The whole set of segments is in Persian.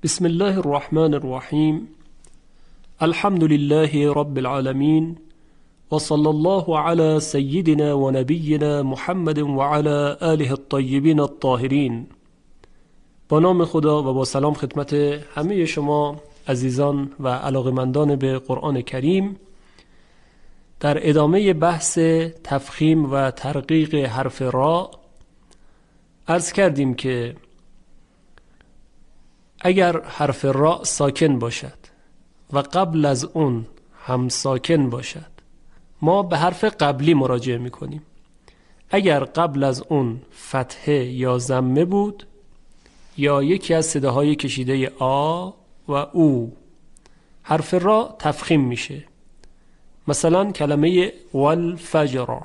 بسم الله الرحمن الرحیم. الحمد لله رب العالمین و صلی الله علی سیدنا و نبینا محمد و علی آله الطیبین الطاهرین. با نام خدا و با سلام خدمت همه شما عزیزان و علاقمندان به قرآن کریم. در ادامه بحث تفخیم و ترقیق حرف را عرض کردیم که اگر حرف را ساکن باشد و قبل از اون هم ساکن باشد، ما به حرف قبلی مراجعه میکنیم. اگر قبل از اون فتحه یا ضمه بود یا یکی از صداهای کشیده آ و او، حرف را تفخیم میشه. مثلا کلمه والفجر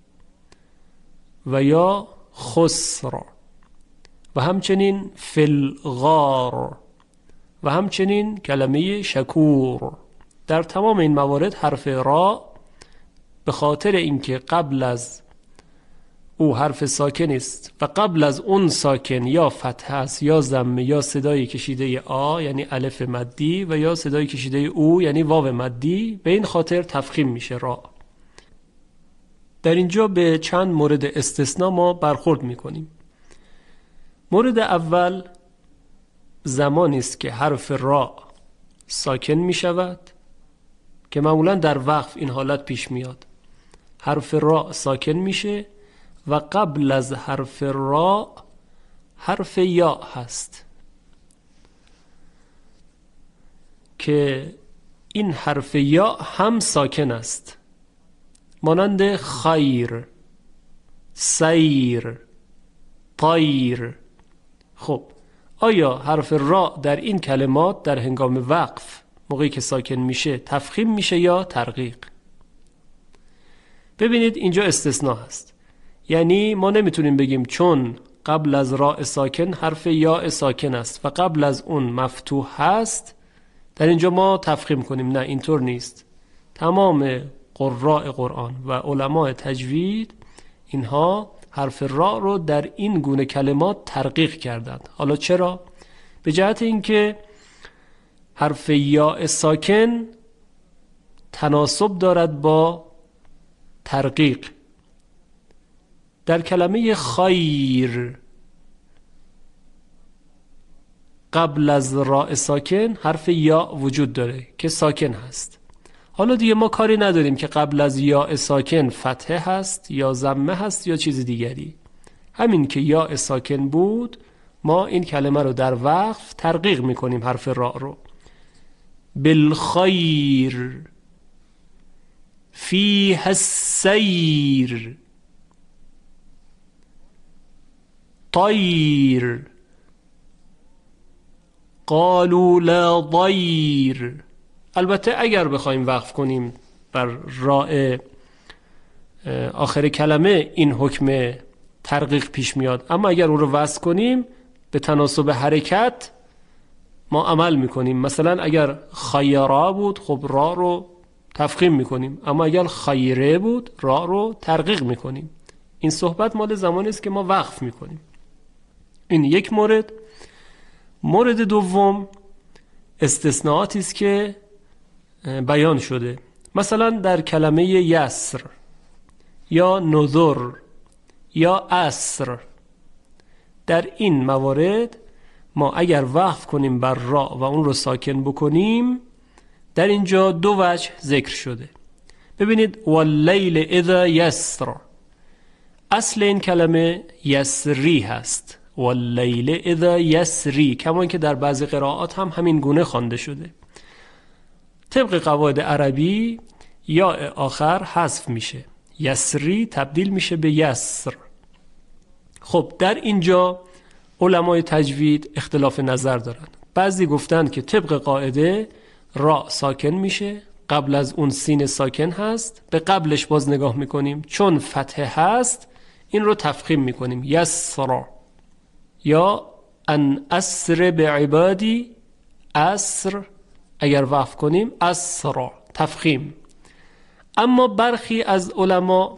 و یا خسر و همچنین فلغار و همچنین کلمه شکور. در تمام این موارد حرف را به خاطر اینکه قبل از او حرف ساکن است و قبل از اون ساکن یا فتحه است یا ضمه یا صدای کشیده آ یعنی الف مدی و یا صدای کشیده او یعنی واو مدی، به این خاطر تفخیم میشه را. در اینجا به چند مورد استثناء ما برخورد میکنیم. مورد اول زمانی است که حرف را ساکن می شود که معمولا در وقف این حالت پیش میاد. حرف را ساکن میشه و قبل از حرف را حرف یا هست که این حرف یا هم ساکن است، مانند خیر، سیر، طیر. خب آیا حرف را در این کلمات در هنگام وقف موقعی که ساکن میشه تفخیم میشه یا ترقیق؟ ببینید اینجا استثناء هست، یعنی ما نمیتونیم بگیم چون قبل از را ساکن حرف یا ساکن است و قبل از اون مفتوح هست در اینجا ما تفخیم کنیم. نه، اینطور نیست. تمام قراء قرآن و علماء تجوید اینها حرف را رو در این گونه کلمات ترقیق کردند. حالا چرا؟ به جهت اینکه حرف یا ساکن تناسب دارد با ترقیق. در کلمه خیر قبل از را ساکن حرف یا وجود داره که ساکن هست. حالا دیگه ما کاری نداریم که قبل از یا ساکن فتحه هست یا ضمه هست یا چیز دیگری. همین که یا ساکن بود ما این کلمه رو در وقف ترقیق میکنیم حرف را رو. بالخیر، فیه السیر، طیر، قالوا لا ضیر. البته اگر بخوایم وقف کنیم بر راء آخر کلمه این حکم ترقیق پیش میاد، اما اگر اون رو وصل کنیم به تناسب حرکت ما عمل میکنیم. مثلا اگر خیرا بود خب را رو تفخیم میکنیم، اما اگر خیره بود را رو ترقیق میکنیم. این صحبت مال زمانی است که ما وقف میکنیم. این یک مورد. مورد دوم استثناءاتی است که بیان شده. مثلا در کلمه یسر یا نذر یا عصر، در این موارد ما اگر وقف کنیم بر را و اون رو ساکن بکنیم در اینجا دو وجه ذکر شده. ببینید واللیل اذا یسر، اصل این کلمه یسری هست، واللیل اذا یسری، کما که در بعضی قرائات هم همین گونه خوانده شده. طبق قواعد عربی یا آخر حذف میشه، یسری تبدیل میشه به یسر. خب در اینجا علمای تجوید اختلاف نظر دارند. بعضی گفتن که طبق قاعده را ساکن میشه، قبل از اون سین ساکن هست، به قبلش باز نگاه میکنیم چون فتحه هست این رو تفخیم میکنیم یسرا، یا ان اسر بعبادی، اسر اگر وقف کنیم اسرا تفخیم. اما برخی از علما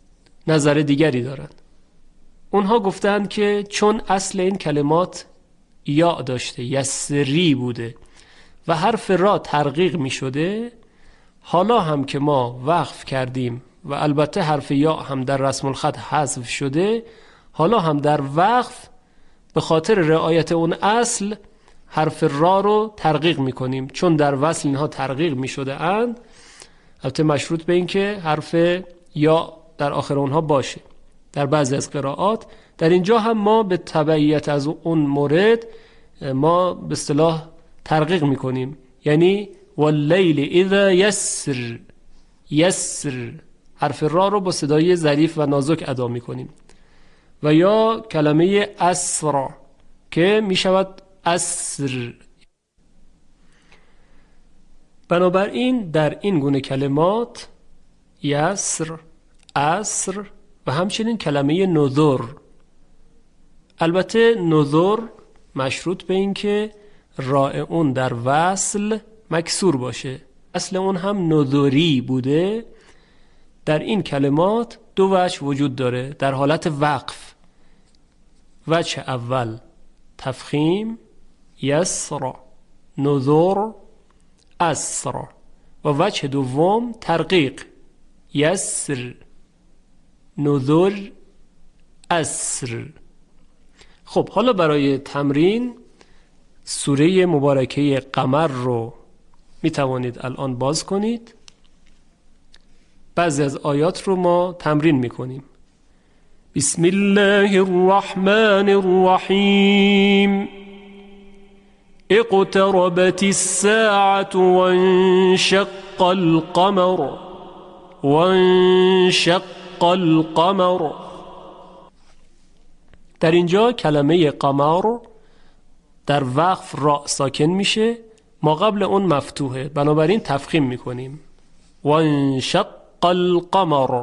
نظر دیگری دارند. اونها گفتند که چون اصل این کلمات یا داشته، یسری بوده و حرف را ترقیق می شده، حالا هم که ما وقف کردیم و البته حرف یا هم در رسم الخط حذف شده، حالا هم در وقف به خاطر رعایت اون اصل حرف را رو ترقیق می کنیم، چون در وصل اینها ترقیق می شده اند، البته مشروط به این که حرف یا در آخر اونها باشه در بعضی از قرائات. در اینجا هم ما به تبعیت از اون مورد ما به اصطلاح ترقیق می کنیم، یعنی واللیل اذا یسر، یسر حرف را رو با صدای ظریف و نازک ادا می کنیم. و یا کلمه اسرا که می شود اسر. بنابراین در این گونه کلمات یسر، اسر و همچنین کلمه نذر، البته نذر مشروط به این که راء اون در وصل مکسور باشه، اصل اون هم نذری بوده. در این کلمات دو وجه وجود داره در حالت وقف. وجه اول تفخیم، یسر، نذر، اسر، و وجه دوم ترقیق، یسر، نذر، اسر. خب حالا برای تمرین سوره مبارکه قمر رو می توانید الان باز کنید. بعضی از آیات رو ما تمرین می کنیم. بسم الله الرحمن الرحیم. اقتربت الساعة وانشق القمر، وانشق القمر. در اینجا کلمه قمر در وقف را ساکن میشه، ما قبل اون مفتوحه، بنابراین تفخیم میکنیم. وانشق القمر.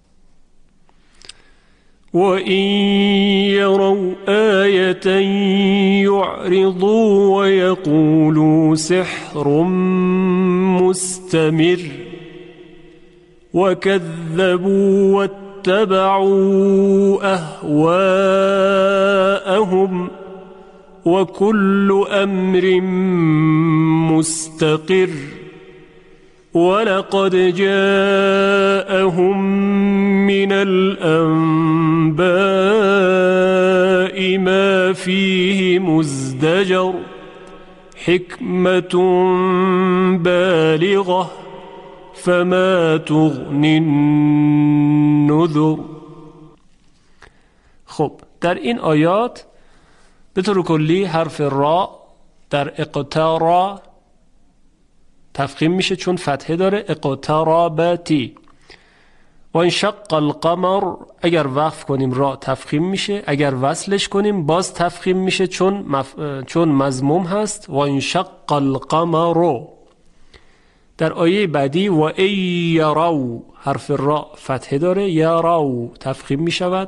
وَإِن يَرَوْا آيَةً يُعْرِضُوا وَيَقُولُوا سِحْرٌ مُسْتَمِرٌّ وَكَذَّبُوا وَاتَّبَعُوا أَهْوَاءَهُمْ وَكُلُّ أَمْرٍ مُسْتَقِرٌّ وَلَقَدْ جَاءَهُمْ مِنَ الْأَنْبَاءِ مَا فِيهِ مُزْدَجَرٌ حِكْمَةٌ بَالِغَةٌ فَمَا تُغْنِ النُّذُرُ. خب در این آیات به طور کلی حرف را در اقترا تفخیم میشه چون فتحه داره، اقترابتی. و انشق القمر اگر وقف کنیم را تفخیم میشه، اگر وصلش کنیم باز تفخیم میشه چون مضموم هست. و انشق القمر. در آیه بعدی و ای یرو حرف را فتحه داره، یرو تفخیم میشود.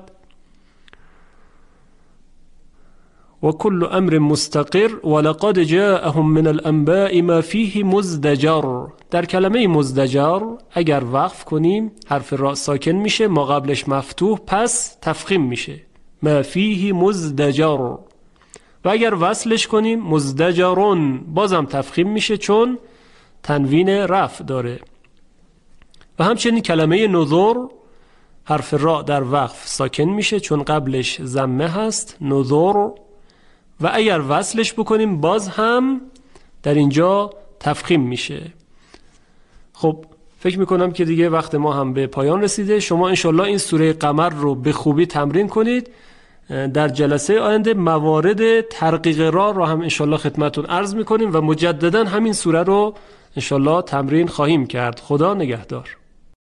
وكل أمر مستقر ولقد جاءهم من الأنباء ما فيه مزدجر. در کلمه مزدجر اگر وقف کنیم حرف را ساکن میشه، ما قبلش مفتوح، پس تفخیم میشه ما فيه مزدجر. و اگر وصلش کنیم مزدجرون بازم تفخیم میشه چون تنوین رفع داره. و همچنین کلمه نذر حرف را در وقف ساکن میشه چون قبلش ضمه هست، نذر. و اگر وصلش بکنیم باز هم در اینجا تفخیم میشه. خب فکر میکنم که دیگه وقت ما هم به پایان رسیده. شما انشالله این سوره قمر رو به خوبی تمرین کنید. در جلسه آینده موارد ترقیق را رو هم انشالله خدمتون عرض میکنیم و مجددا همین سوره رو انشالله تمرین خواهیم کرد. خدا نگهدار.